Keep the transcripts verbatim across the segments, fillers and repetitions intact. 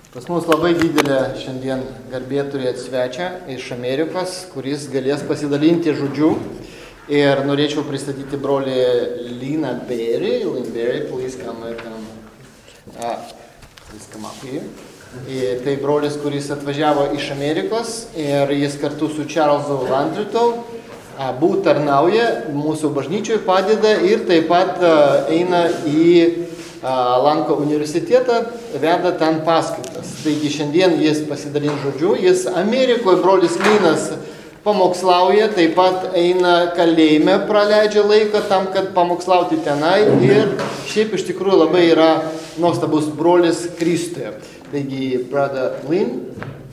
Pas mus labai didelė šiandien garbė turėti svečią iš Amerikos, kuris galės pasidalinti žodžiu. Ir norėčiau pristatyti brolį Lyną Berry. Lynn Berry, please come, come, uh, please come up here. Ir tai brolis, kuris atvažiavo iš Amerikos ir jis kartu su Charlesu Landrytu abu tarnauja, mūsų bažnyčioj padeda ir taip pat uh, eina į lanko universitetą, veda ten paskaitas. Taigi šiandien jis pasidalins žodžiu, jis Amerikoje, brolis Lynas, pamokslauja, taip pat eina kalėjime, praleidžia laiką tam, kad pamokslauti tenai ir šiaip iš tikrųjų labai yra nuostabus brolis Kristuje. Taigi, brother Lynn.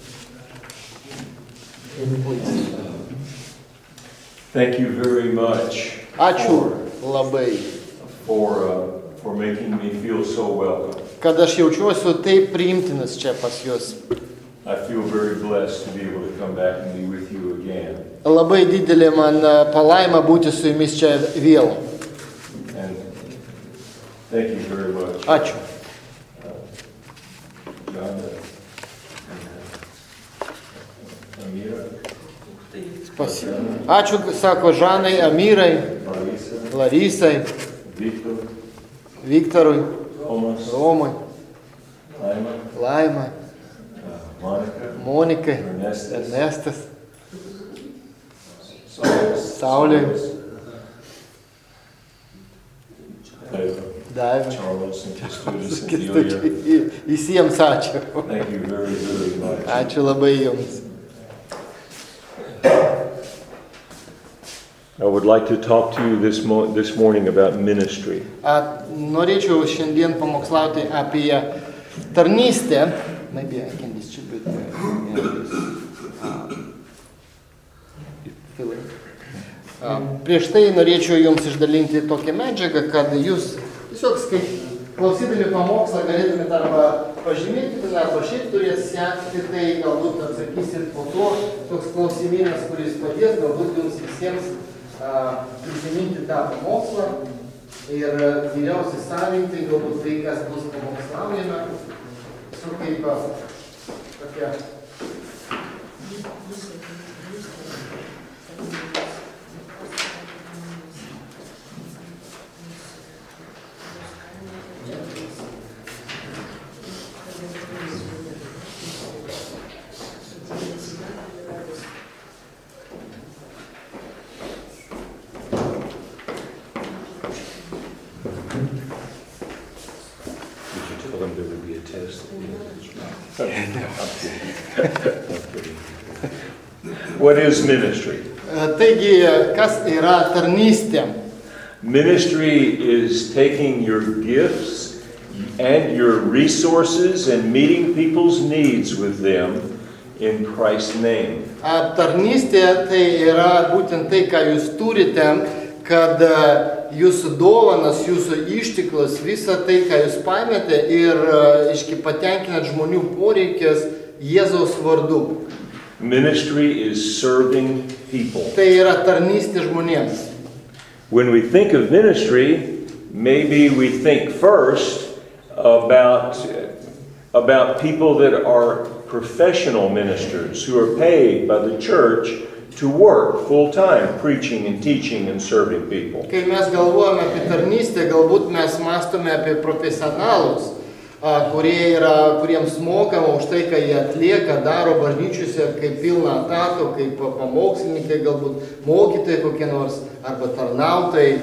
Thank you very much. Ačiū labai. For uh, for making me feel so welcome. Kad aš jaučiuosi taip priimtinas čia pas jūs. I feel very blessed to be able to come back and be with you again. Labai didelė man palaima būti su jumis čia vėl. And thank you very much. Ačiū. Uh, John, uh, Amira. Ačiū, sako Žanai, Amirai, Larisa. Larisai, Victor. Viktorui, Thomas. Romui, Laima. Laimai, Uh, Monica. Monikai, Ernestas. Ernestas, Saulis. Sauliui, David. Daivai. Charles and Kestutis and Delia. Visiems ačiū. Thank you very, very much. Ačiū labai jums. I would like to talk to you this, mo- this morning about ministry. A, norėčiau šiandien pamokslauti apie tarnystę. Maybe I can distribute the, uh, filling. Uh, prieš tai norėčiau jums išdalinti tokią medžiagą, kad jūs tiesiog skait, klausydami pamokslą galėtumėte arba pažymėti, arba šiaip turėt sekti, tai galbūt atsakysit po to. Toks klausimynas, kuris padės galbūt jums visiems uh, prisiminti tą pamokslą ir geriausiai savinti galbūt tai, kas bus pamokslaujame. Su kaip tokia. What is ministry? Taigi, kas yra tarnystė? Ministry is taking your gifts and your resources and meeting people's needs with them in Christ's name. Tarnystė tai yra būtent tai, ką jūs turite, kad jūsų dovanas, jūsų išteklius, visą tai, ką jūs paimėte ir iški patenkinat žmonių poreikės Jėzaus vardu. Ministry is serving people. Tai yra tarnystė žmonėms. When we think of ministry, maybe we think first about, about people that are professional ministers who are paid by the church to work full time, preaching and teaching and serving people. Kai mes galvojame apie tarnystę, galbūt mes mąstome apie profesionalus, kurie yra, kuriems mokama už tai, ką jie atlieka, daro bažnyčiose kaip pilną etato, kaip pamokslininkai, galbūt mokytojai kokie nors, arba tarnautojai.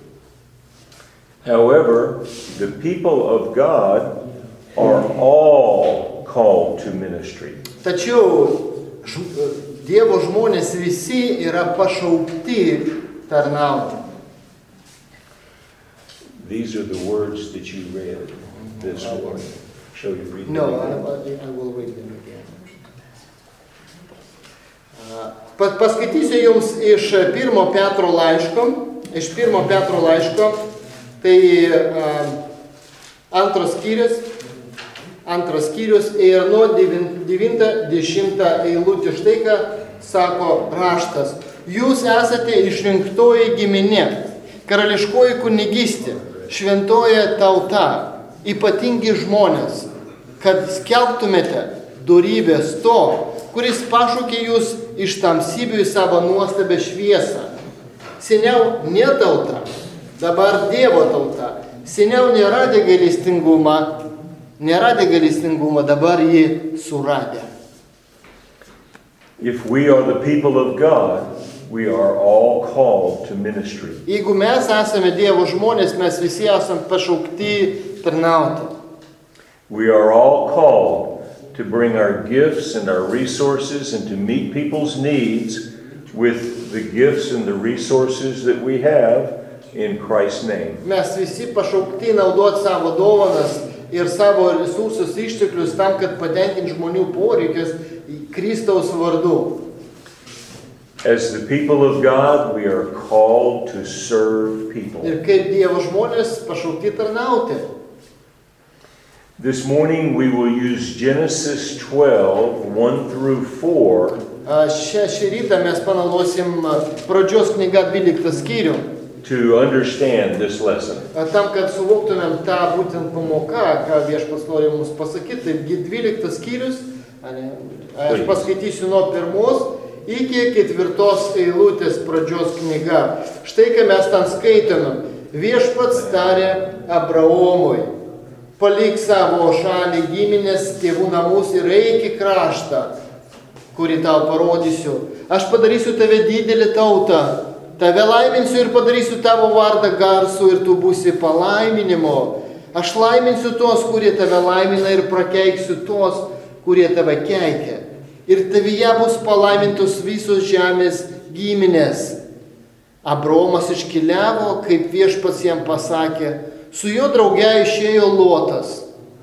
However, the people of God are all called to ministry. Tačiau ž- Dievo žmonės visi yra pašaukti tarnauti. These are the words that you read this morning. Shall you read them No, again? I, I will read them again. Pas, paskaitysiu jums iš pirmo Petro laiško, iš pirmo Petro laiško, tai uh, antros skyrius, antras skyrius ir nuo devinta dešimta eilutė. Štai ką sako raštas. Jūs esate išrinktoji giminė, karališkoji kunigystė, šventoji tauta, ypatingi žmonės, kad skelbtumėte dorybės to, kuris pašaukė jūs iš tamsybių į savo nuostabę šviesą. Seniau ne tauta, dabar Dievo tauta. Seniau neradė gailestingumą, neradė gailestingumą, dabar jį suradė. If we are the people of God, we are all called to ministry. Jeigu mes esame Dievo žmonės, mes visi esame pašaukti tarnauti. We are all called to bring our gifts and our resources and to meet people's needs with the gifts and the resources that we have in Christ's name. Mes visi pašaukti naudoti savo dovanas ir savo resursus išteklius tam, kad patenkinti žmonių poreikius Kristaus vardu. As the people of God, we are called to serve people. Ir kaip Dievo žmonės pašaukti tarnauti. This morning we will use Genesis twelve, one through four. Šią šį rytą mes panaudosim pradžios knygą dvyliktą skyrių. To understand this lesson. Tam, kad suvoktumėm tą būtent pamoką, ką Viešpats nori mums pasakyti, taigi dvyliktas skyrius, aš paskaitysiu nuo pirmos iki ketvirtos eilutės pradžios knyga. Štai, ką mes ten skaitome. Viešpats tarė Abraomui: palik savo šalį, giminės, tėvų namus ir eik į kraštą, kurį tau parodysiu. Aš padarysiu tave didelį tautą. Tave laiminsiu ir padarysiu tavo vardą garsų ir tu būsi palaiminimo. Aš laiminsiu tos, kurie tave laimina ir prakeiksiu tos, kurie tave keikia. Ir tavyje bus palaimintos visos žemės giminės. Abraomas iškeliavo, kaip Viešpats jam pasakė. Su juo drauge išėjo Lotas.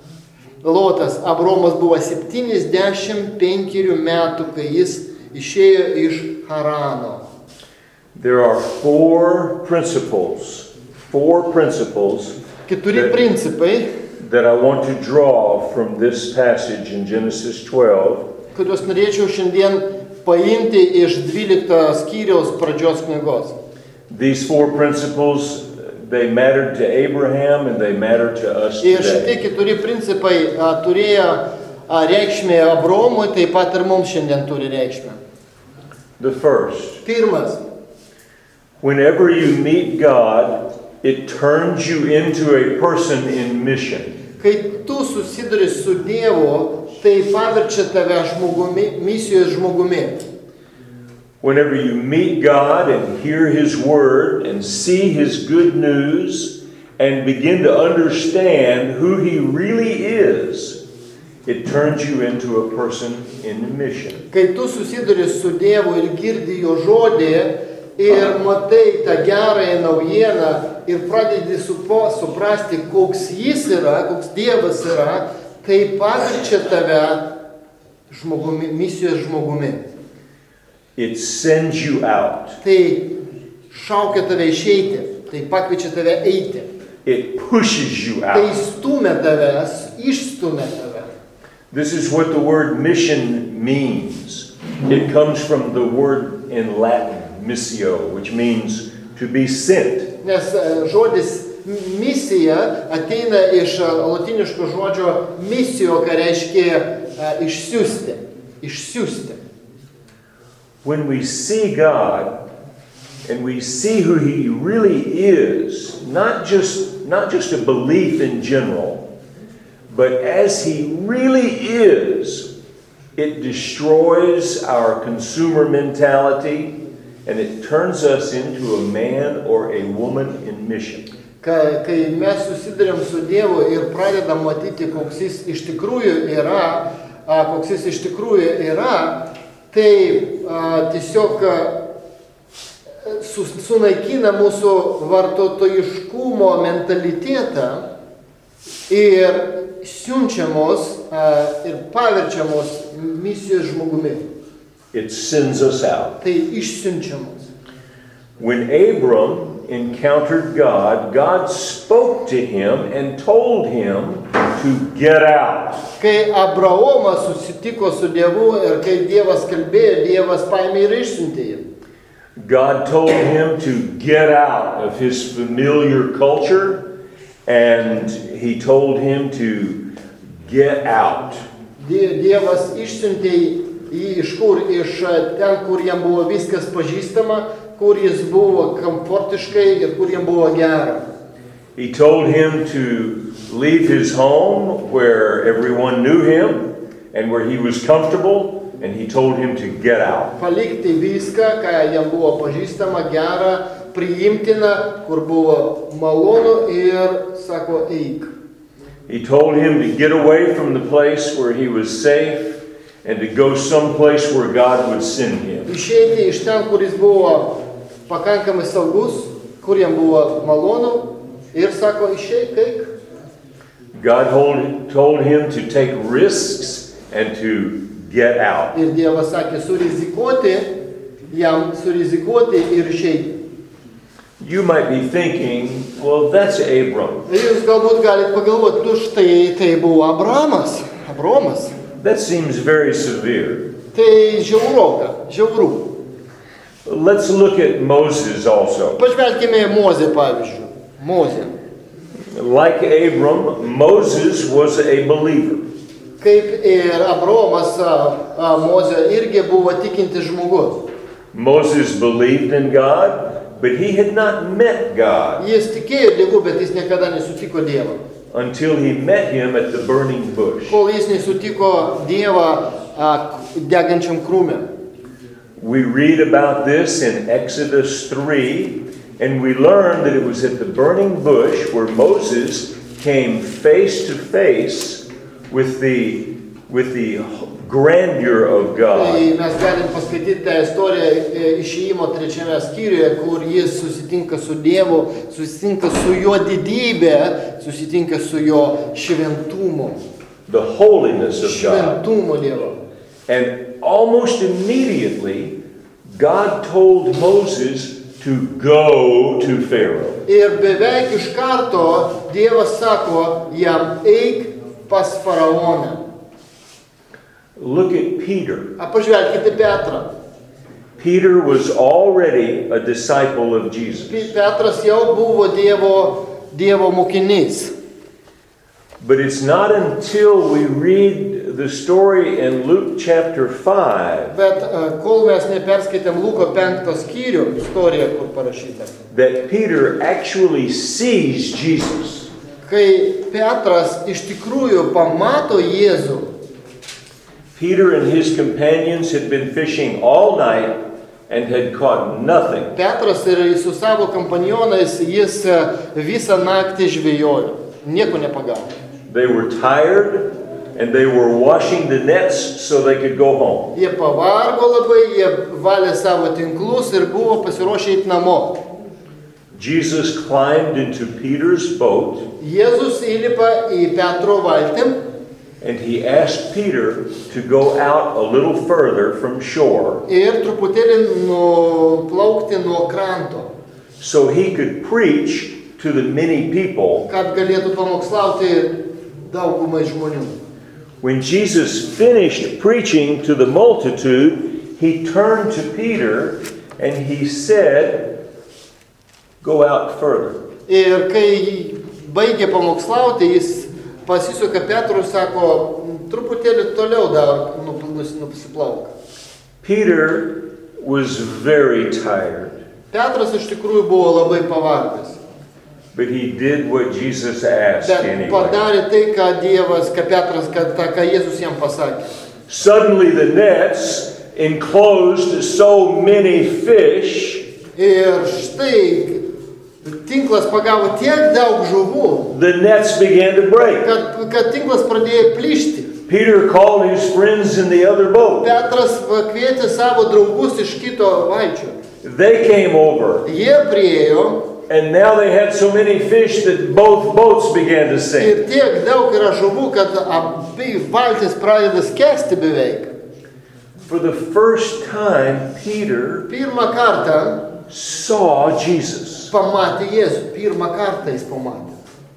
Lotas, Abraomas buvo septyniasdešimt penkerių metų, kai jis išėjo iš Harano. There are four principles, four principles Keturi that, principai, that I want to draw from this passage in Genesis twelve. Kuriuos norėčiau šiandien paimti iš dvylikto skyriaus pradžios knygos. These four principles, they mattered to Abraham and they matter to us Ir šitie today. keturi principai a, turėjo a, reikšmę Abraomui, taip pat ir mums šiandien turi reikšmę. The first. Pirmas. Whenever you meet God, it turns you into a person in mission. Kai tu susiduri su Dievu, tai paverčia tave žmogumi, misijos žmogumi. Whenever you meet God and hear His Word and see His good news and begin to understand who He really is, it turns you into a person in mission. Kai tu susiduri su Dievu ir girdi jo žodį, ir matai tą gerąją naujieną ir pradedi supo, suprasti, koks jis yra, koks Dievas yra, tai paverčia tave žmogumi, misijos žmogumi. It sends you out. Tai šaukia tave išeiti, tai pakviečia tave eiti. It pushes you Tai out. stumia tavęs, išstumia tave. This is what the word mission means. It comes from the word in Latin, missio, which means to be sent. Nes žodis misija ateina iš latiniško žodžio misijo, ką reiškia išsiųsti. Išsiųsti. When we see God and we see who He really is, not just, not just a belief in general, but as He really is, it destroys our consumer mentality and it turns us into a man or a woman in mission. Kai, kai mes susidurėm su Dievu ir pradedam matyti, koks jis iš tikrųjų yra, a, koks jis iš tikrųjų yra, tai a, tiesiog a, su, sunaikina mūsų vartotojiškumo mentalitetą ir siunčiamos a, ir paverčiamos misijos žmogumi. It sends us out. Tai išsiunčiamos. When Abram encountered God, God spoke to him and told him to get out. Kai Abraomas susitiko su Dievu ir kai Dievas kalbėjo, Dievas paėmė ir išsiuntė jį. God told him to get out of his familiar culture, and He told him to get out. Dievas išsiuntė jį iš kur? Iš ten, kur jam buvo viskas pažįstama, kur jis buvo komfortiškai ir kur jam buvo gera. He told him to leave his home where everyone knew him and where he was comfortable, and he told him to get out. Palikti viską, ką jam buvo pažįstama, gera, priimtina, kur buvo malonu ir sako eik. He told him to get away from the place where he was safe and to go someplace where God would send him. Išeiti iš ten, kur jis buvo pakankamai saugus, kur jam buvo malonu ir sako išeik, eik. God told, told him to take risks and to get out. Ir Dievas sakė surizikuoti, jam surizikuoti ir išeiti. You might be thinking, well, that's Abram. Jūs galbūt galite pagalvoti, tu štai tai buvo Abramas, Abromas. That seems very severe. Tai žiauroka, žiauru. Let's look at Moses also. Pažvelkime į Mozę pavyzdžių. Mozė. Like Abram, Moses was a believer. Kaip ir Abromas, Mozė irgi buvo tikintis žmogus. Moses believed in God, but he had not met God. Jis tikėjo Dievu, bet jis niekada nesutiko Dievą. Until he met him at the burning bush. Kol jis nesutiko Dievą degančiam krūme. We read about this in Exodus three, and we learn that it was at the burning bush where Moses came face to face with the with the grandeur of God. Tai mes galim paskaityti tą istoriją Išėjimo trečiame skyriuje, kur jis susitinka su Dievu, susitinka su jo didybė, susitinka su jo šventumu. The holiness of God. Šventumo Dievo. And almost immediately, God told Moses to go to Pharaoh. Ir beveik iš karto Dievas sako jam eik pas faraoną. Look at Peter. Pažvelkite Petrą. Peter was already a disciple of Jesus. Petras jau buvo Dievo, Dievo mokinys. But it's not until we read the story in Luke chapter five Bet kol mes neperskaitėm Luko penktą skyrių, istoriją, kur parašyta, that Peter actually sees Jesus. kai Petras iš tikrųjų pamato Jėzų. Peter and his companions had been fishing all night and had caught nothing. Petras ir su savo kompanionais jis visą naktį žvejojo, nieko nepagavo. They were tired and they were washing the nets so they could go home. Jie pavargo labai, jie valė savo tinklus ir buvo pasiruošę eiti namo. Jesus climbed into Peter's boat. Jėzus įlipa į Petro valtį. And he asked Peter to go out a little further from shore. Ir truputėlį nuplaukti nuo kranto. So he could preach to the many people. Kad galėtų pamokslauti daugumai žmonių. When Jesus finished preaching to the multitude, he turned to Peter and he said, "Go out further." Ir kai baigė pamokslauti, jis pasisuka Petrui, sako, truputėlį toliau dar nusiplauk. Peter was very tired. Petras iš tikrųjų buvo labai pavargęs. But he did what Jesus asked Bet anyway. padarė tai, ką Dievas, ką Petras, ką, ką Jėzus jam pasakė. Suddenly the nets enclosed so many fish. Ir štai tinklas pagavo tiek daug žuvų, The nets began to break. kad, kad tinklas pradėjo plyšti. Peter called his friends in the other boat. Petras kvietė savo draugus iš kito valčio. They came over. Jie priėjo And now they had so many fish that both boats began to sink. ir tiek daug yra žuvų, kad abi valtis pradeda skęsti beveik. For the first time, Peter Pirmą kartą saw Jesus. pamatė Jėzų. Pirmą kartą jis pamatė.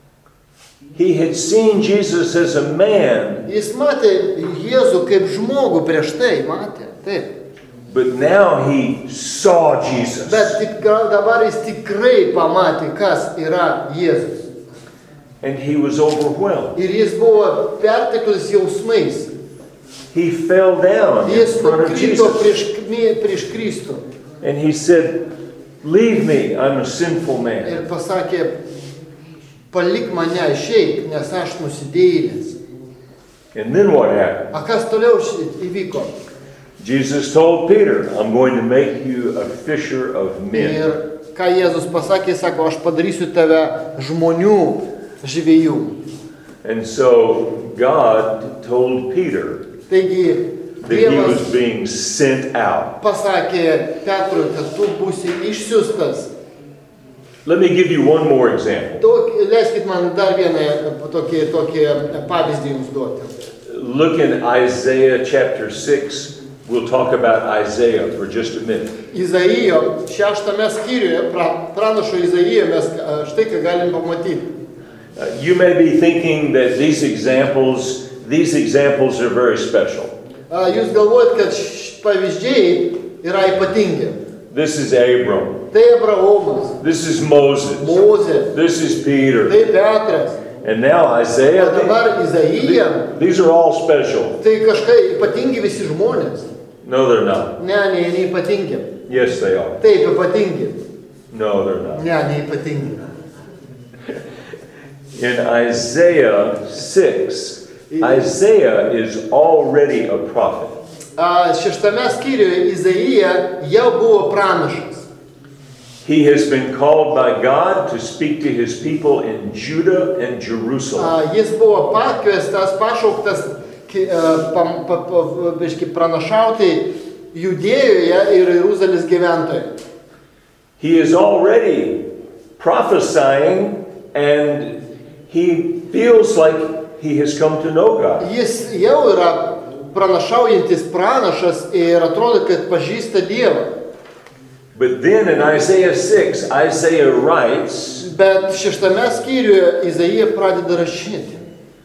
He had seen Jesus as a man, Jis matė Jėzų kaip žmogų prieš tai, matė. Taip. but now he saw Jesus. Bet tik, dabar jis tikrai pamatė, kas yra Jėzus. And he was overwhelmed. Ir jis buvo perteklius jausmais. He fell down in Jis front of nukrito Jesus. prieš, prieš Kristų. And he said, "Leave me, I'm a sinful man." Ir pasakė, palik mane, išeik, nes aš nusidėjėlis. And then what happened? A kas toliau įvyko? Jesus told Peter, "I'm going to make you a fisher of men." Ir ką Jėzus pasakė, sako, aš padarysiu tave žmonių žvejų. And so God told Peter Taigi, that he Dievas was being sent out. pasakė Petrui, kad tu būsi išsiųstas. Let me give you one more example. Tok- Leiskit man dar vieną tokį, tokį pavyzdį jums duoti. Look in Isaiah chapter six. We'll talk about Isaiah for just a minute. Izaijo šeštame skyriuje, pra- pranašo Izaijo, mes a, štai ką galim pamatyti. Uh, you may be thinking that these examples, these examples are very special. A, Jūs galvojat, kad š- pavyzdžiai yra ypatingi. This is Abram. Tai Abraomas, This is Moses. Mozė, This is Peter. tai Petras, And now o Isaiah. dabar Izaija, These are all special. tai kažkai ypatingi visi žmonės. No, they're not. Ne, ne, neypatingi. Yes, they are. Taip, ypatingi. No, they're not. Ne, neypatingi. In Isaiah six, Isaiah is already a prophet. A, Šeštame skyriuje Izaija jau buvo pranašas. He has been called by God to speak to his people in Judah and Jerusalem. A, Jis buvo pakviestas, pašauktas ki- a, pam- pa- pa- biški pranašauti Judėjoje ir Jeruzalės gyventojai. He is already prophesying and he feels like he has come to know God. Jis jau yra pranašaujantis pranašas ir atrodo, kad pažįsta Dievą. But then in Isaiah six, Isaiah writes, Bet šeštame skyriuje Izaija pradeda rašyti.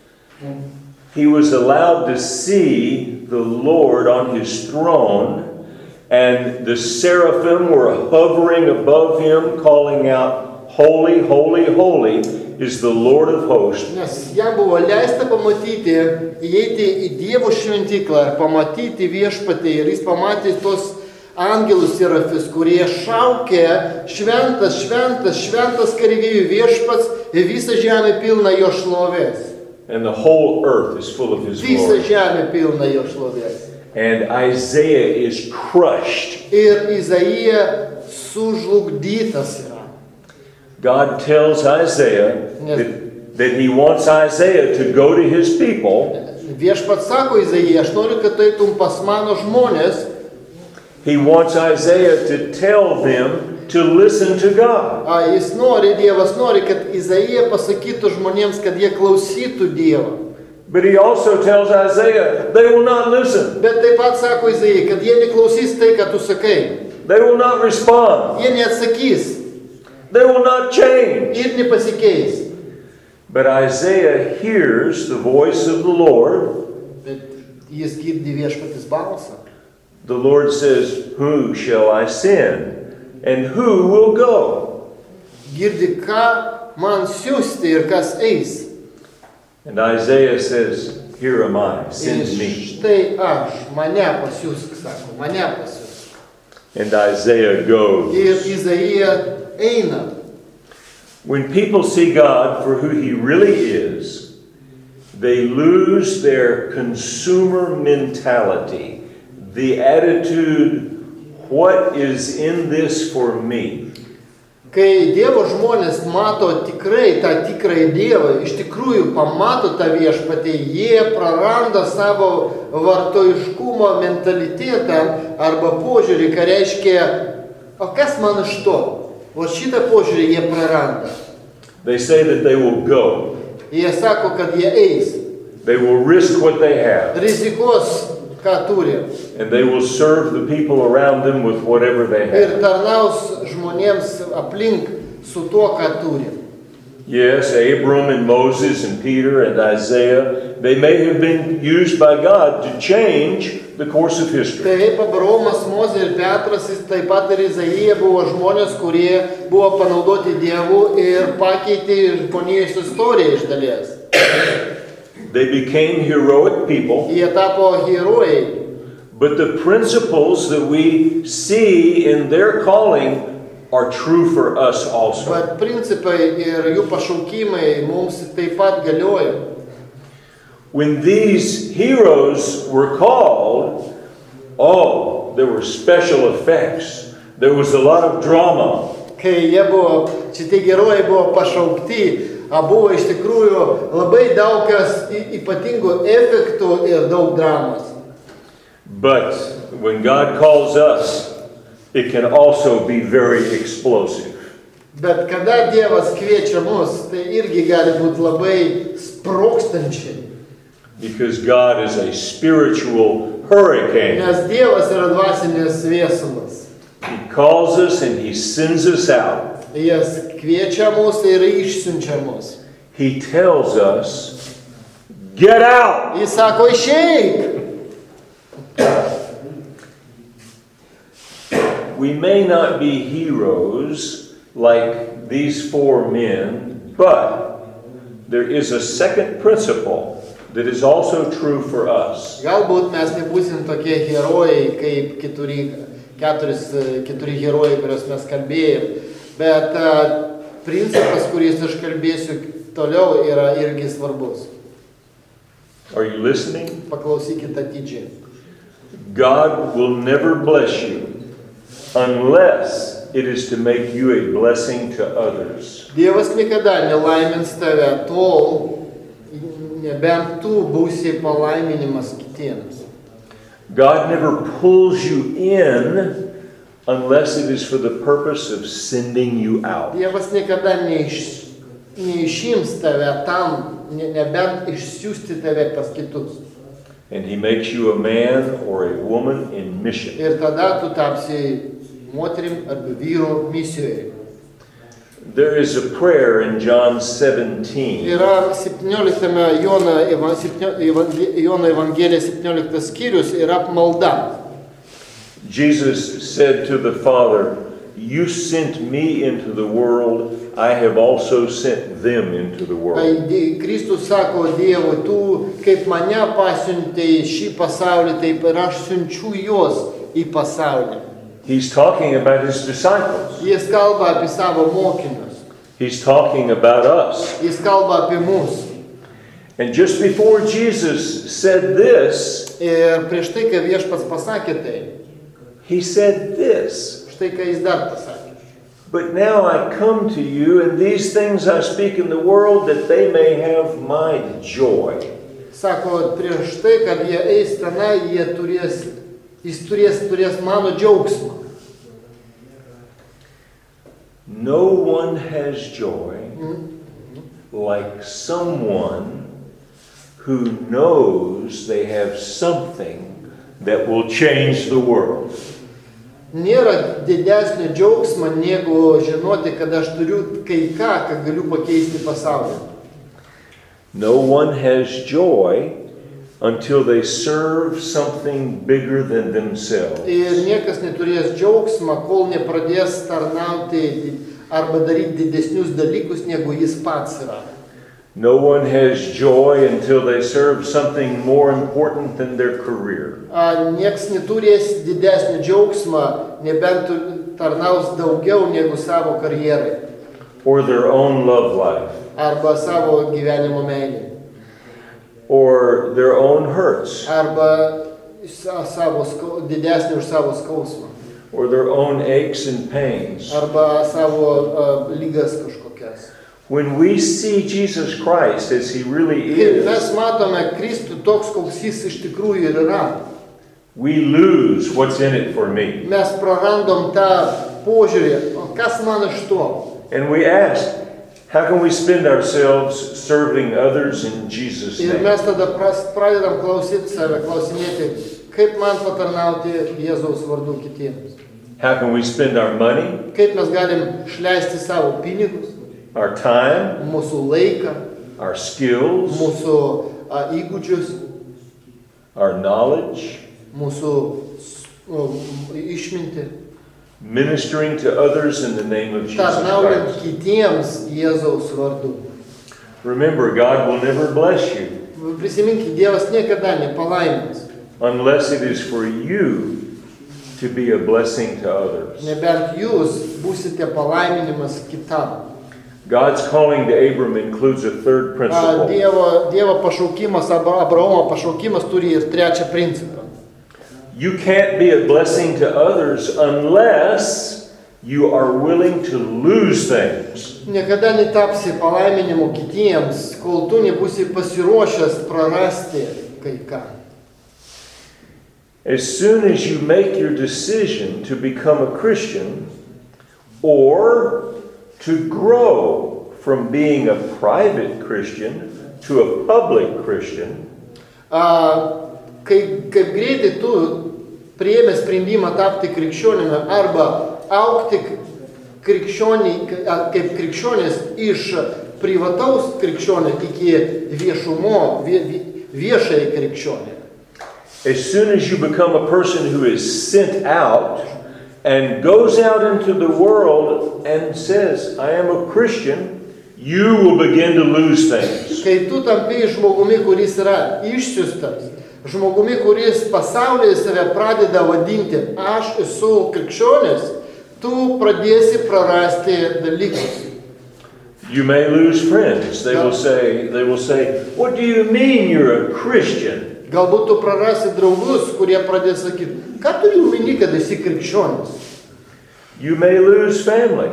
he was allowed to see the Lord on his throne, and the seraphim were hovering above him, calling out, "Holy, holy, holy is the Lord of hosts." Nes jam buvo leista pamatyti, įeiti į Dievo šventyklą ir pamatyti viešpatį. Ir jis pamatė tos angelus serafis, kurie šaukė, šventas, šventas, šventas kareivijų viešpats ir visa žemė pilna jo šlovės. And the whole earth is full of his Visa glory. žemė pilna jo šlovės. And Isaiah is crushed. Ir Izaija sužlugdytas yra. God tells Isaiah Yes. that, that he wants Isaiah to go to his people. Viešpats sako Izaija, aš noriu, kad tu eitum pas mano žmonės. He wants Isaiah to tell them to listen to God. A, Jis nori, Dievas nori, kad Izaija pasakytų žmonėms, kad jie klausytų Dievą. But he also tells Isaiah they will not listen. Bet taip pat sako Izaija, kad jie neklausys tai, ką tu sakai. They will not respond. Jie neatsakys They will not change. ir nepasikeis. But Isaiah hears the voice of the Lord. Bet jis girdi viešpaties balsą. The Lord says, "Who shall I send? And who will go?" Girdi, ką man siųsti ir kas eis. And Isaiah says, "Here am I, Ir send me." štai aš, mane pasiųsk, sako, mane pasiųsk. And Isaiah goes. Ir Izaija eina. When people see God for who he really is, they lose their consumer mentality, the attitude, "What is in this for me?" Kai Dievo žmonės mato tikrai tą tikrąjį Dievą, iš tikrųjų pamato tą viešpatį, jie praranda savo vartojiškumo mentalitetą arba požiūrį, ką reiškia, o kas man iš to? O šitą požiūrį jie praranda. They say that they will go. Jie sako, kad jie eis, They will risk what they have. rizikos, ką turi, And they will serve the people around them with whatever they ir have. tarnaus žmonėms aplink su tuo, ką turi. Yes, Abram and Moses and Peter and Isaiah, they may have been used by God to change the course of history. Taip, Abraomas, Mozė ir Petras, jis taip pat ir Izaija buvo žmonės, kurie buvo panaudoti Dievu ir pakeitė žmonijos istoriją iš dalies. They became heroic people. Jie tapo herojai. But the principles that we see in their calling are true for us also. Bet principai ir jų pašaukimai mums taip pat galioja. When these heroes were called, oh, there were special effects. There was a lot of drama. Kai jie buvo, šitie herojai buvo pašaukti, buvo iš tikrųjų labai daug kas ypatingų efektų ir daug dramos. But when God calls us, it can also be very explosive. Bet kada Dievas kviečia mus, tai irgi gali būti labai sprogstančiai. Because God is a spiritual hurricane. Nes Dievas yra dvasinės viesulas. He calls us and He sends us out. Jis kviečia mus ir išsiunčia mus. He tells us, get out! Jis sako, išeik! We may not be heroes like these four men, but there is a second principle that is also true for us. Galbūt mes nebūsim tokie herojai, kaip keturi, keturis, keturi herojai, kuriuos mes kalbėjom, bet uh, principas, kuris aš kalbėsiu toliau, yra irgi svarbus. Are you listening? Paklausykite atidžiai. God will never bless you unless it is to make you a blessing to others. Dievas niekada nelaimins tave tol, nebent tu būsi palaiminimas kitiems. God never pulls you in unless it is for the purpose of sending you out. Dievas niekada neiš, neišims tave tam, nebent išsiųsti tave pas kitus. And He makes you a man or a woman in mission. Ir tada tu tapsi moterim arba vyru misijoje. There is a prayer in John seventeen. Yra septynioliktame Jono Evangelija septynioliktas skyrius yra malda. Jesus said to the Father, you sent me into the world, I have also sent them into the world. Tai Kristus sako Dievui, tu kaip mane pasiuntei šį pasaulį, taip ir aš siunčiu juos į pasaulį. He's talking about His disciples. Jis kalba apie savo mokinius. He's talking about us. Jis kalba apie mus. And just before Jesus said this, Ir prieš tai, kai Viešpats pasakė tai, He said this. štai ką jis dar pasakė. But now I come to you, and these things I speak in the world, that they may have my joy. Sako, prieš tai, kad jie eis tenai, jie turės, jis turės, turės mano džiaugsmą. No one has joy like someone who knows they have something that will change the world. Nėra didesnio džiaugsmo, negu žinoti, kad aš turiu kai ką, ką galiu pakeisti pasaulį. No one has joy until they serve something bigger than themselves. Ir niekas neturės džiaugsmą, kol nepradės tarnauti arba daryti didesnius dalykus, negu jis pats yra. No one has joy until they serve something more important than their career. Niekas neturės didesnį džiaugsmą, nebent tarnaus daugiau negu savo karjerai. Or their own love life. Arba savo gyvenimo meilė. Or their own hurts. Arba savo, didesnį už savo skausmą. Or their own aches and pains. Arba savo uh, lygas kažkokias. When we see Jesus Christ as He really Kai mes is, matome Kristų toks, koks jis iš tikrųjų ir yra, we lose what's in it for me. mes prarandom tą požiūrį, o kas man iš to? And we ask, how can we spend ourselves serving others in Jesus' Ir name? mes tada pradedam klausyti save, klausinėti, kaip man patarnauti Jėzaus vardu kitiems. How can we spend our money? Kaip mes galim šleisti savo pinigus, our time, mūsų laiką, our skills, mūsų a, įgūdžius, our knowledge, mūsų o, išmintį, ministering to others in the name of Jesus tarnaujant Christ. kitiems Jėzaus vardu. Remember, God will never bless you Prisiminkit, Dievas niekada nepalaimins, unless it is for you to be a blessing to others. nebent jūs būsite palaiminimas kitam. God's calling to Abram includes a third A, principle. Dievo, Dievo pašaukimas, Abra- Abraomo pašaukimas turi ir trečią principą. You can't be a blessing to others unless you are willing to lose things. Niekada netapsi palaiminimu kitiems, kol tu nebūsi pasiruošęs prarasti kai ką. As soon as you make your decision to become a Christian or to grow from being a private Christian to a public Christian, A, kai, kaip greitai tu priėmęs sprendimą tapti krikščionimi arba augti krikščionį, kaip krikščionis iš privataus krikščionio iki viešumo, vie, viešai krikščionį. as soon as you become a person who is sent out and goes out into the world and says, I am a Christian, you will begin to lose things. Kai tu tampi žmogumi, kuris yra išsiųstas, žmogumi, kuris pasaulyje save pradeda vadinti, aš esu krikščionis, tu pradėsi prarasti dalykus. You may lose friends. They will say, they will say, what do you mean you're a Christian? Galbūt tu prarasi draugus, kurie pradės sakyti, ką turi omeny, kad esi krikščionis? You may lose family.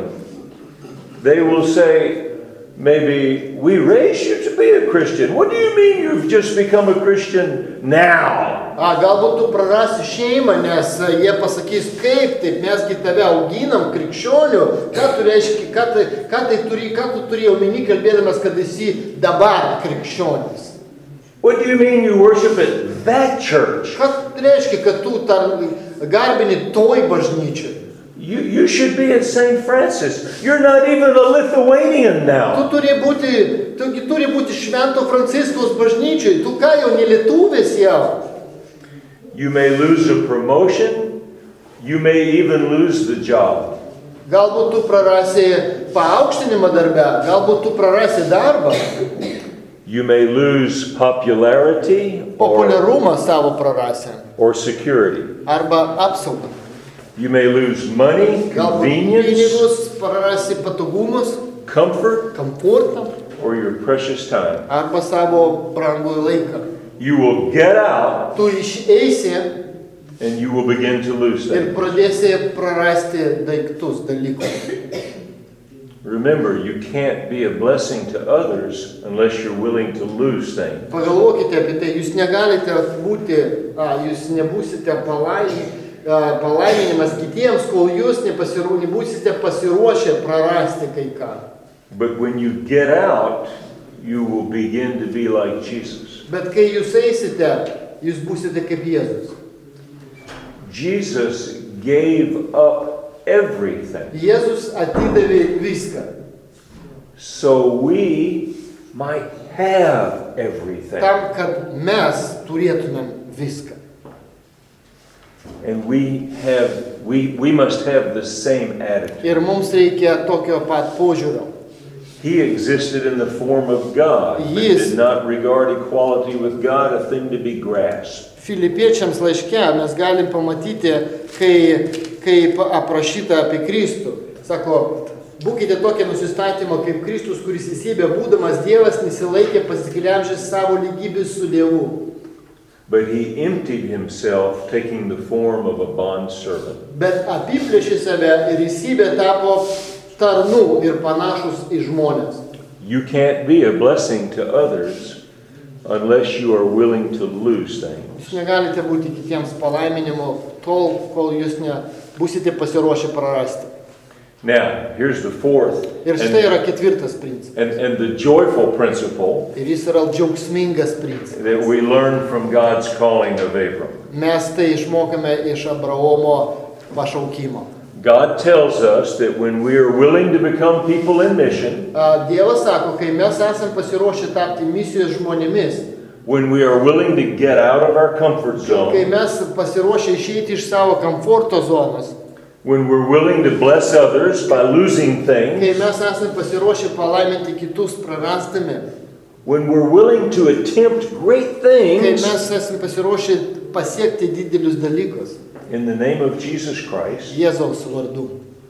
They will say, maybe, we raised you to be a Christian. What do you mean you've just become a Christian now? A, galbūt tu prarasi šeimą, nes jie pasakys, kaip taip, mesgi tave auginam krikščionių, ką tu reiškia, ką tai, ką tai turi, ką tu turi omeny, kalbėdamas, kad esi dabar krikščionis. What do you mean you worship at that church? Ką reiškia, kad tu tar, garbini toj bažnyčiai? You, you should be at Saint Francis. You're not even a Lithuanian Tu now. turi būti, tu turi būti Švento Franciskaus bažnyčiai, tu ką jau ne lietuvis jau. You may lose a promotion. You may even lose the job. Galbūt tu prarasi paaukštinimą darbę, galbūt tu prarasi darbą, You may lose popularity or, populiarumą savo prarasi, or security. arba apsaugą. You may lose money, Galbūt convenience, pinigus, prarasi patogumus, comfort, komfortą, or your precious time. arba savo brangų laiką. You will get out Tu išeisi and you will begin to lose ir things. pradėsi prarasti daiktus, dalykus. Remember, you can't be a blessing to others unless you're willing to lose things. Pagalvokite apie tai, jūs negalite būti, a, jūs nebūsite palaimi, a, palaiminimas kitiems, kol jūs nepasiru, nebūsite pasiruošę prarasti kai ką. But when you get out, you will begin to be like Jesus. Bet kai jūs eisite, jūs būsite kaip Jėzus. Jesus gave up everything Jėzus atidavė viską, so we might have everything. tam, kad mes turėtumėm viską. And we have we we must have the same attitude. Ir mums reikia tokio pat požiūrio. He existed in the form of God, but He is- did not regard equality with God a thing to be grasped. Filipiečiams laiške mes galim pamatyti, kai, kaip aprašyta apie Kristų. Sako, būkite tokie nusistatymo kaip Kristus, kuris įsibė būdamas Dievas, nesilaikė pasikliamžęs savo lygybės su Dievu. But he emptied himself, taking the form of a bondservant. Bet apiplėšė save ir įsibė tapo tarnų ir panašus į žmonės. You can't be a blessing to others unless you are willing to lose things. Jūs negalite būti kitiems palaiminimu tol, kol jūs nebūsite pasiruošę prarasti. Now, here's the fourth Ir štai yra ketvirtas principas. and, and the joyful principle Ir jis yra džiaugsmingas principas. that we learn from God's calling of Abram. Mes tai išmokame iš Abraomo pašaukimo. God tells us that when we are willing to become people in mission, A, Dievas sako, kai mes esam pasiruošę tapti misijos žmonėmis, when we are willing to get out of our comfort kai zone, mes pasiruošę išeiti iš savo komforto zonos, when we're willing to bless others by losing kai things, mes esam pasiruošę palaiminti kitus prarastami, when we're willing to attempt great kai things mes esam pasiruošę pasiekti didelius dalykus in the name of Jesus Christ, Jėzaus vardu.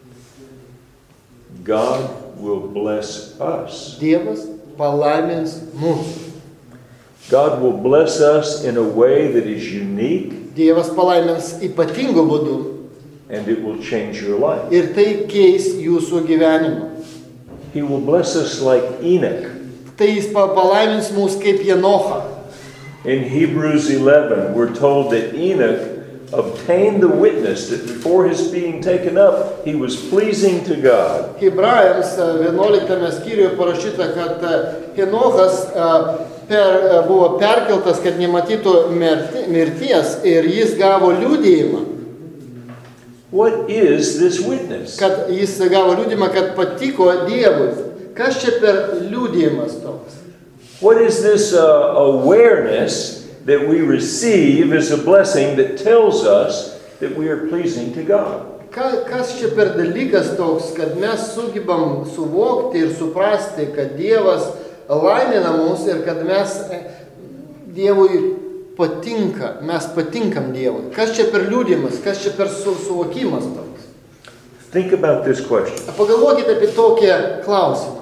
God will bless us. Dievas palaimins mus. God will bless us in a way that is unique, Dievas palaimins ypatingu būdu and it will change your life. ir tai keis jūsų gyvenimą. He will bless us like Enoch. Tai jis pa- palaimins mus kaip Jenochą. In Hebrews eleven, we're told that Enoch obtained the witness that before his being taken up, he was pleasing to God. Hebrajams vienuoliktame skyriuje parašyta, kad Henochas per, buvo perkeltas, kad nematytų mirti, mirties ir jis gavo liudijimą, What is this witness? kad jis gavo liudijimą, kad patiko Dievui. Kas čia per liudijimas toks? What is this uh, awareness that we receive as a blessing that tells us that we are pleasing to God? Ka, kas čia per dalykas toks, kad mes sugebam suvokti ir suprasti, kad Dievas laimina mus ir kad mes Dievui patinka, mes patinkam Dievui. Kas čia per liudijimas, kas čia per su, suvokimas toks? Think about this question. Pagalvokite apie tokią klausimą.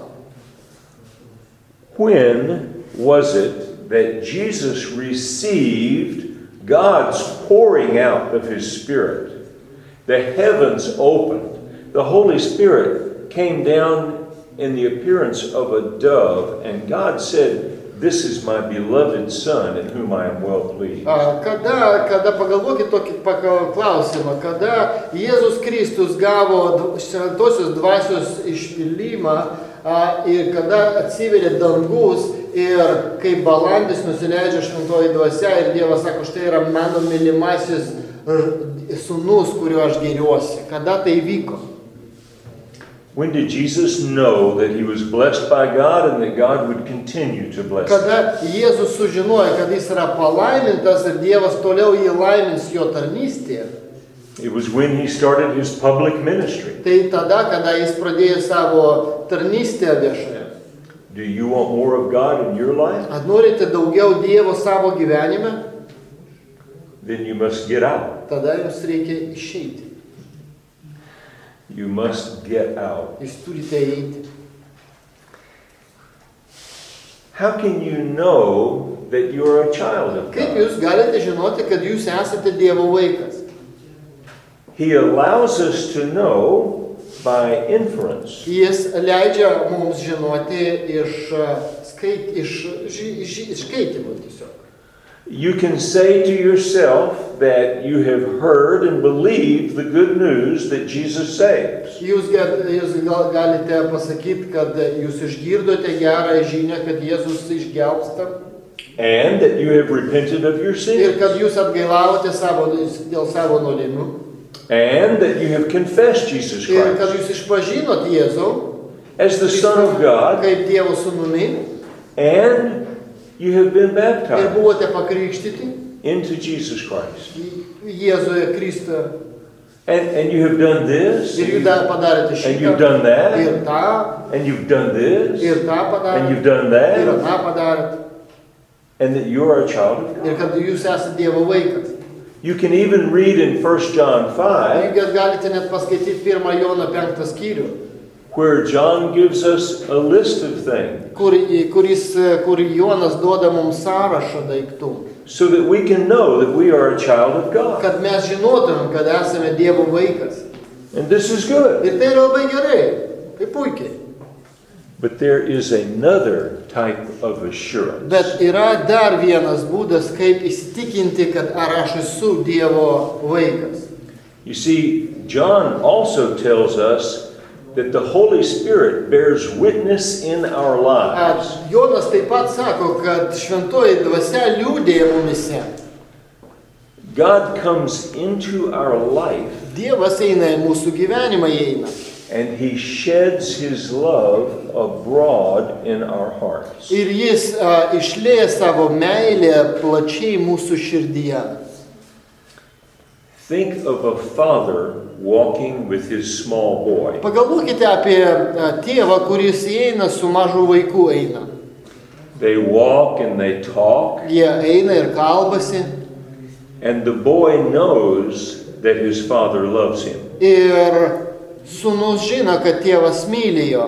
When was it that Jesus received God's pouring out of His Spirit? The heavens opened. The Holy Spirit came down in the appearance of a dove, and God said, "This is my beloved Son in whom I am well pleased." A, Kada, kada pagalvokite tokį paka- klausimą, kada Jėzus Kristus gavo šventosios dvasios išpylimą a, ir kada atsiveria dangus ir kai balandis nusileidžia šventoji dvasia ir Dievas sako, štai yra mano mylimasis sūnus, kuriuo aš gėriuosi. Kada tai vyko? When did Jesus know that He was blessed by God and that God would continue to bless Him? Kada Jėzus sužinojo, kad jis yra palaimintas ir Dievas toliau jį laimins jo tarnystėje. It was when He started His public ministry. Tai tada, kada jis pradėjo savo tarnystę viešąją. Do you want more of God in your life? Ar norite daugiau Dievo savo gyvenime? Then you must get out. Tada jums reikia išeiti. You must get out. Jūs turite eiti. How can you know that you're a child of Kaip God? jūs galite žinoti, kad jūs esate Dievo vaikas? He allows us to know by inference. Jis leidžia mums žinoti iš, skait, iš, ži, ži, iš skaitimo tiesiog. You can say to yourself that you have heard and believed the good news that Jesus saves. Jūs, ga- jūs gal, galite pasakyti, kad jūs išgirdote gerą žinią, kad Jėzus išgelbsta And that you have repented of your ir sins. kad jūs atgailavote savo, dėl savo nuodėmių And that you have confessed Jesus ir kad Christ jūs išpažinot Jėzų as the Son of God, kaip Dievo sūnumi and you have been ir baptized buvote pakrikštyti into Jesus Christ. Jėzuje Kristuje. And, and you have done this, Ir jūs dar padarėte and you've šitą, done that, ir tą, and you've done this, ir tą and padarėte, you've done ir that, tą padarėte, and that you are a child of ir God. kad jūs esate Dievo vaikas. You can even read in First John five, Jūs galite net paskaityti pirmą Jono penktą skyrių, where John gives us a list of things, kur, kuris, kur Jonas duoda mums sąrašą daiktų, so that we can know that we are a child of God. kad mes žinotumėm, kad esame Dievo vaikas. And this is good. Ir tai yra labai gerai, tai puikiai. But there is another type of assurance. Bet yra dar vienas būdas, kaip įsitikinti, kad ar aš esu Dievo vaikas. You see, John also tells us that the Holy Spirit bears witness in our lives. A, Jonas taip pat sako, kad šventoji dvasia liūdėja mumise. God comes into our life Dievas eina į mūsų gyvenimą įeina. And he sheds his love abroad in our hearts. Ir jis uh, išlieja savo meilę plačiai mūsų širdyje. Think of a father walking with his small boy. Pagalvokite apie uh, tėvą, kuris įeina su mažu vaiku eina. They walk and they talk. Jie eina ir kalbasi. And the boy knows that his father loves him. Ir sūnus žino, kad tėvas myli jo.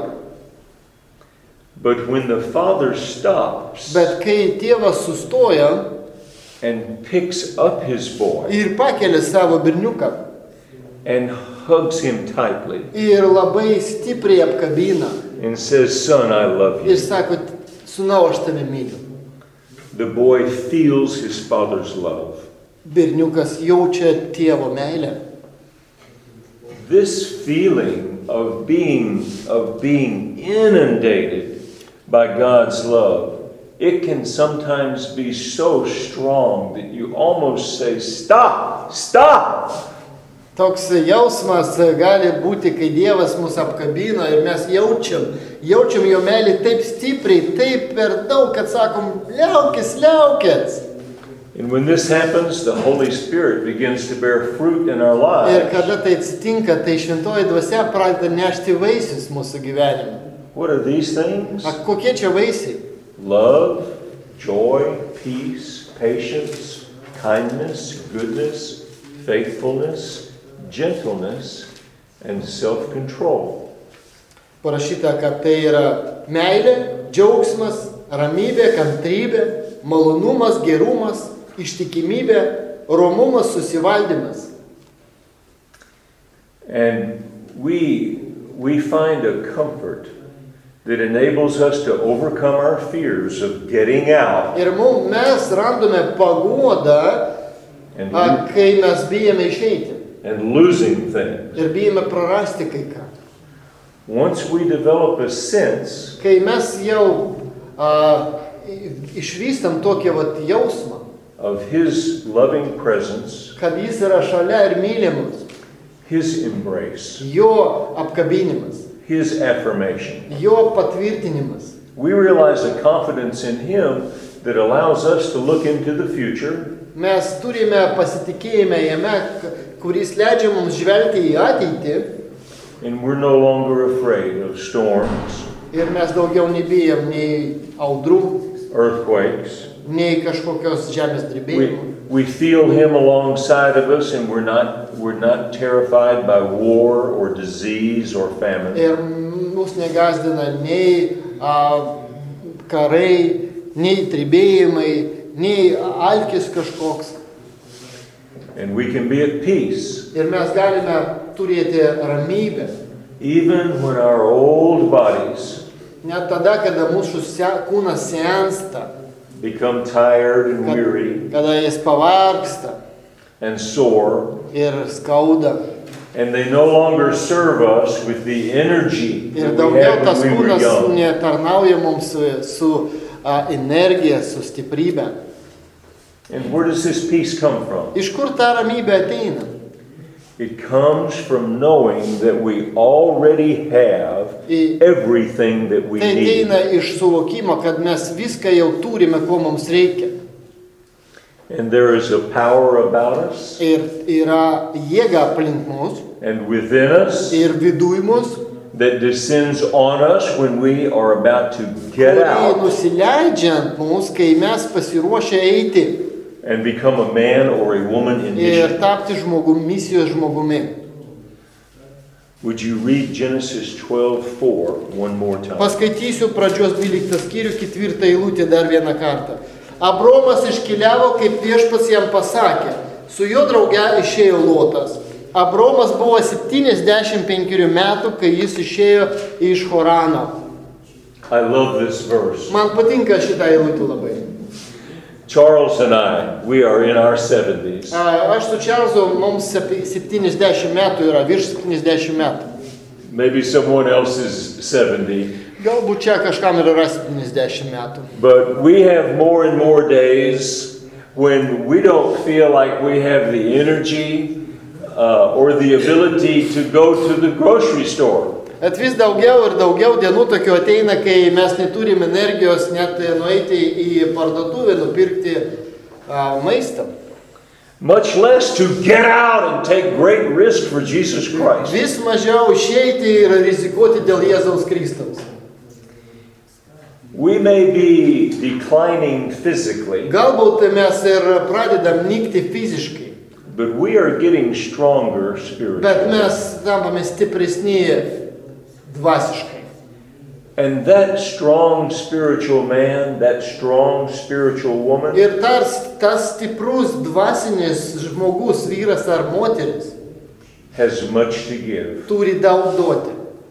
But when the father stops Bet kai tėvas sustoja and picks up his boy ir pakelia savo berniuką and hugs him tightly ir labai stipriai apkabina and says, "Son, I love ir you," sako, sūnau, aš tave myliu. the boy feels his father's love. Berniukas jaučia tėvo meilę. This feeling of being of being inundated by God's love, it can sometimes be so strong that you almost say, "Stop! Stop!" Toks jausmas gali būti, kai Dievas mus apkabina ir mes jaučiam, jaučiam jo meilį taip stipriai, taip per daug, kad sakom, liaukis, liaukis. And when this happens, the Holy Spirit begins to bear fruit in our lives. Ir kada tai atsitinka, tai šventoji dvasia pradeda nešti vaisius mūsų gyvenime. What are these things? A kokie čia vaisiai? Love, joy, peace, patience, kindness, goodness, faithfulness, gentleness, and self-control. Parašyta, kad tai yra meilė, džiaugsmas, ramybė, kantrybė, malonumas, gerumas, ištikimybė, romumas, susivaldymas. And we, we find a comfort that enables us to overcome our fears of getting out Ir mums mes randame paguodą, and, a, lo- kai mes bijome išeiti and losing things. ir bijome prarasti kai ką. Once we develop a sense Kai mes jau a, išvystam tokį vat, jausmą, of His loving presence, kad jis yra šalia ir mylimas, His embrace, jo apkabinimas, His affirmation, jo patvirtinimas. we realize a confidence in Him that allows us to look into the future Mes turime pasitikėjimą jame, k- kuris leidžia mums žvelgti į ateitį and we're no longer afraid of storms, ir mes daugiau nebijom nei audrų, earthquakes. nei kažkokios žemės We, drebėjimų. we feel Him alongside of us and we're not, we're not terrified by war or disease or famine. Ir mus negazdina nei a, karai, nei drebėjimai, nei alkis kažkoks. And we can be at peace Ir mes galime turėti ramybę. even when our old bodies Net tada, kada mūsų se, kūnas sensta, become tired and kad, weary kada jis pavargsta and sore, ir skauda. and they no longer serve us with the energy Ir that we daugiau had tas when we were kūnas young. netarnauja mums su, su a, energija, su stiprybė. And where does this peace come from? Iš kur ta ramybė ateina? It comes from knowing that we already have I- everything that we Tai need. ateina iš suvokimo, kad mes viską jau turime, ko mums reikia. And there is a power about us Ir yra jėga aplink mus and within us ir viduj mus, that descends on us when we are about to get kuri out nusileidžia ant mus, kai mes pasiruošę eiti and become a man or a woman in ir mission. tapti žmogum, misijos žmogumi. Would you read Genesis twelve four one more time? Paskaitysiu pradžios dvyliktą skyrių, ketvirtą eilutę dar vieną kartą. Abromas iškeliavo, kaip viešpats jam pasakė. Su jo drauge išėjo Lotas. Abromas buvo septyniasdešimt penkerių metų, kai jis išėjo iš Horano. I love this verse. Man patinka šitą eilutę labai. Charles and I, we are in our seventies. A, Aš su Čarlzu, mums apie septyniasdešimt metų yra, virš septyniasdešimt metų. Maybe someone else is seventy. Galbūt čia kažkam ir yra septyniasdešimt metų. But we have more and more days when we don't feel like we have the energy uh, or the ability to go to the grocery store. Bet vis daugiau ir daugiau dienų tokių ateina, kai mes neturim energijos net nueiti į parduotuvę, nupirkti uh, maistą. Much less to get out and take great risk for Jesus Christ. Vis mažiau išeiti ir rizikuoti dėl Jėzaus Kristaus. We may be declining physically, Galbūt mes ir pradedam nykti fiziškai, but we are getting stronger bet spiritually. mes tampame stipresni dvasiškai. And that strong spiritual man, that strong spiritual woman, Ir tas, tas stiprus dvasinis žmogus, vyras ar moteris, has much to give. turi daug duoti.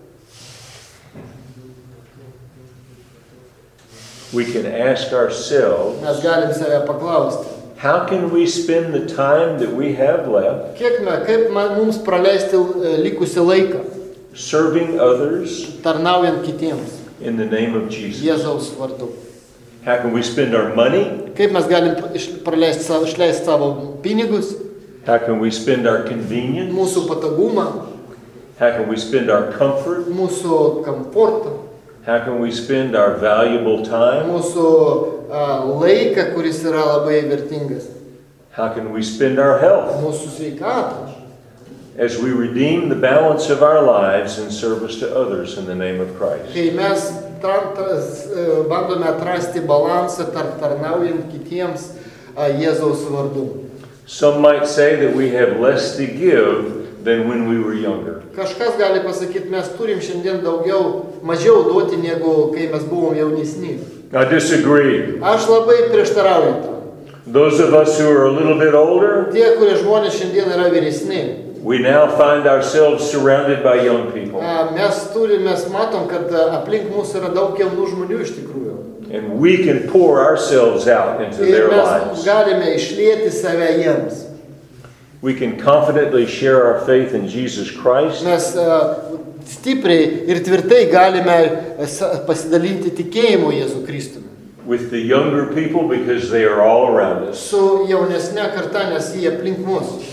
We can ask ourselves, Mes galim save paklausti, how can we spend the time that we have left kiek me, kaip man, mums praleisti e, likusį laiką, serving others tarnaujant kitiems, in the name of Jesus? Jėzaus vardu. How can we spend our money? Kaip mes galim iš- praleisti savo, išleisti savo pinigus, How can we spend our convenience? mūsų patogumą, How can we spend our comfort? mūsų komfortą, How can we spend our valuable time? mūsų a, laiką, kuris yra labai vertingas, How can we spend our health mūsų sveikatą, as we redeem the balance of our lives in service to others in the name of Christ? kai mes tra- tras- e, bandome atrasti balansą tarp tarnaujant kitiems a, Jėzaus vardu. Some might say that we have less to give than when we were younger. Kažkas gali pasakyti, mes turim šiandien daugiau, mažiau duoti, negu kai mes buvom jaunesni. I disagree. Aš labai prieštarauju tam. Those of us who are a little bit older, Tie, kurie žmonės šiandien yra vyresni, we now find ourselves surrounded by young people. a, mes turim, mes matom, kad a, aplink mūsų yra daug jaunų žmonių iš tikrųjų. And we can pour ourselves out into Ir their mes lives. galime išlieti save jiems. We can confidently share our faith in Jesus Christ. Mes a, stipriai ir tvirtai galime a, sa- pasidalinti tikėjimu Jėzų Kristumi. With the younger people because they are all around us. Su jaunesne karta, nes jie aplink mus.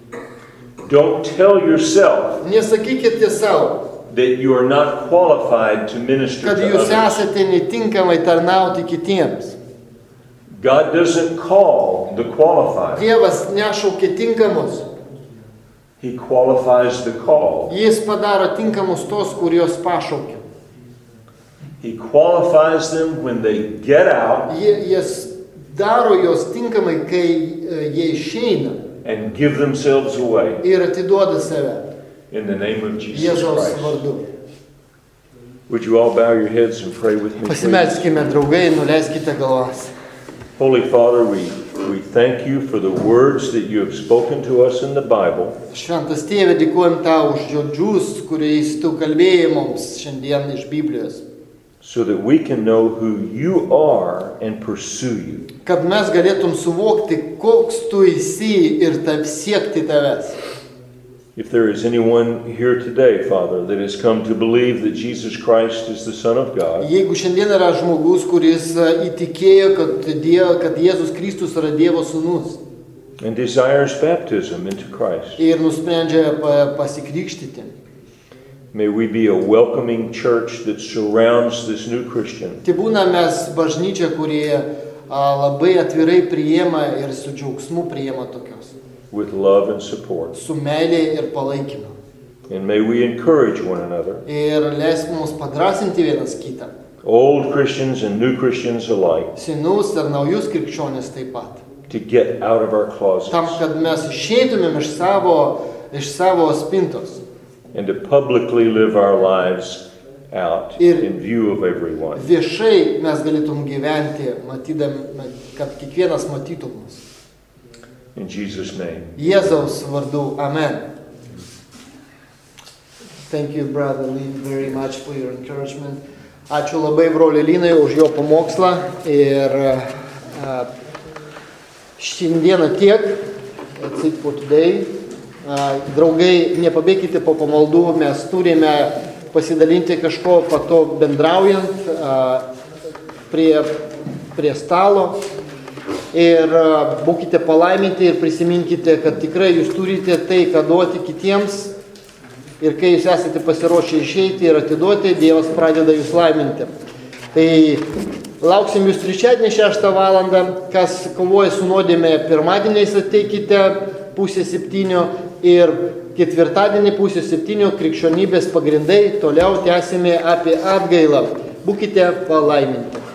Don't tell yourself Nesakykite savo, that you are not qualified to minister kad to jūs others. esate netinkamai tarnauti kitiems. God doesn't call the qualified. Dievas nešaukia tinkamus. He qualifies the called. Jis padaro tinkamus tos, kurios pašaukia. He qualifies them when they get out Jie, jis daro jos tinkamai, kai e, jie išeina and give themselves away ir atiduoda save in the name of Jesus Jėzaus Christ. vardu. Would you all bow your heads and pray with me, please? Pasimelskime, draugai, nuleiskite galvas. Holy Father, we, we thank you for the words that you have spoken to us in the Bible. Šventas Tėve, dėkojam tau už žodžius, kuriais tu kalbėjai mums šiandien iš Biblijos. So that we can know who you are and pursue you. Kad mes galėtum suvokti, koks tu esi ir taip siekti tavęs. If there is anyone here today, Father, that has come to believe that Jesus Christ is the Son of God, Jeigu šiandien yra žmogus, kuris e, įtikėjo, kad, Diev, kad Jėzus Kristus yra Dievo sūnus and desires baptism into Christ, ir nusprendžia pa- pasikrikštyti, may we be a welcoming church that surrounds this new Christian tai būna mes bažnyčia, kurie a, labai atvirai priima ir su džiaugsmu priima tokios, with love and support. su meilė ir palaikymu. And may we encourage one another, Ir leisk mums padrasinti vienas kitą, old Christians and new Christians alike, senus ir naujus krikščionis taip pat. to get out of our Tam, closets kad mes išeitumėm iš savo, iš savo spintos and to publicly live our lives out Ir- in view of everyone. viešai mes galėtum gyventi, matydami, kad kiekvienas matytų mus. In Jesus' name. Jėzaus vardu. Amen. Thank you, brother Lin, very much for your encouragement. Ačiū labai broliui Linai už jo pamokslą ir uh, šiandieną tiek. That's it for today. Uh, draugai, nepabėkite po pamaldų, mes turime pasidalinti kažko, po to bendraujant uh, prie, prie stalo. ir būkite palaiminti ir prisiminkite, kad tikrai jūs turite tai, ką duoti kitiems. Ir kai jūs esate pasiruošę išeiti ir atiduoti, Dievas pradeda jūs laiminti. Tai lauksim jūs trečiadienį šeštą valandą. Kas kovoja su nuodėme, pirmadieniais ateikite pusė septynio ir ketvirtadienį pusė septynio krikščionybės pagrindai. Toliau tęsime apie atgailą. Būkite palaiminti.